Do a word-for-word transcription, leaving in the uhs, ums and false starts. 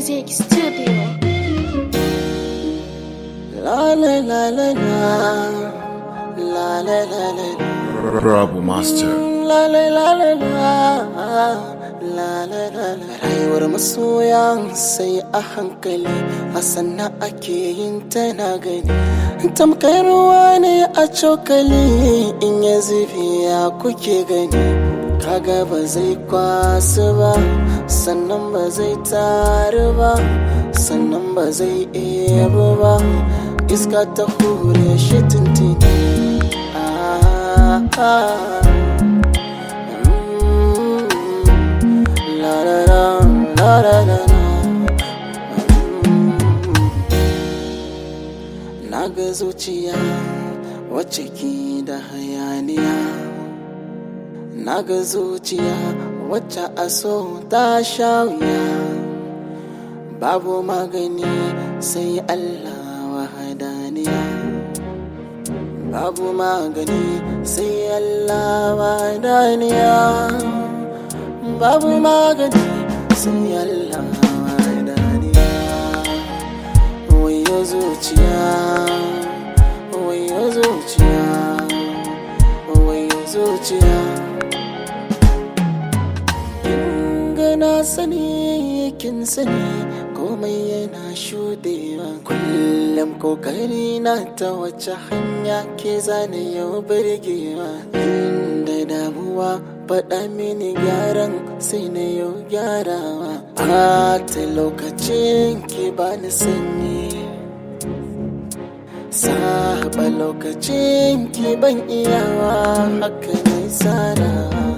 Music Studio. La la la la la la la la la Rabu Master. la la la la la la la la rayuwar masoya sai a hankali a sanna ake yin ta na gani tamkar ruwa ne a cokali in ya zube ya kuke gani kaga ba zai kwasu ba sannan ba zai taru ba sannan ba zai ebo ba iska ta hure shi tuntuni ah, ah. La la la la la la la. Naga zuciya wacce ke da hayaniya, naga zuciya wacce a so ta sha wuya, babu magani sai Allah wahadaniya, babu magani sai Allah wahadaniya. Babu magani sai Allah daniya. Wayo zuciya, wayo zuciya, wayo zuciya. In gana sani kin sani komai yana shudewa. Kullum kokari na ta wace hanya ke zane yau birgewa. Inda damuwa faɗa mini gyaran sai na yau gyarawa a ta lokacin ki bani sanyi saba lokacin ki ban iyawa haka ne tsara